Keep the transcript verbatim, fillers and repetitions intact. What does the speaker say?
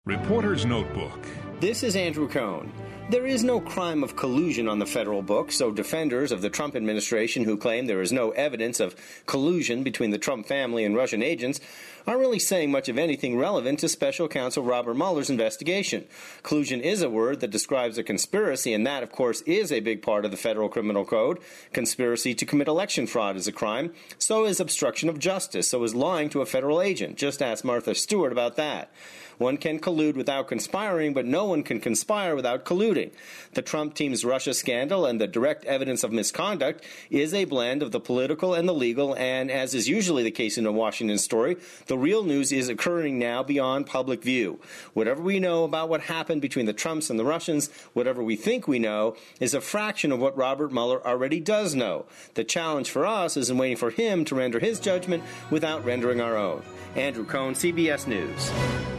Reporter's Notebook. This is Andrew Cohn. There is no crime of collusion on the federal books, so defenders of the Trump administration who claim there is no evidence of collusion between the Trump family and Russian agents aren't really saying much of anything relevant to Special Counsel Robert Mueller's investigation. Collusion is a word that describes a conspiracy, and that, of course, is a big part of the federal criminal code. Conspiracy to commit election fraud is a crime. So is obstruction of justice. So is lying to a federal agent. Just ask Martha Stewart about that. One can collude without conspiring, but no one can conspire without colluding. The Trump team's Russia scandal and the direct evidence of misconduct is a blend of the political and the legal, and as is usually the case in a Washington story, the real news is occurring now beyond public view. Whatever we know about what happened between the Trumps and the Russians, whatever we think we know, is a fraction of what Robert Mueller already does know. The challenge for us is in waiting for him to render his judgment without rendering our own. Andrew Cohn, C B S News.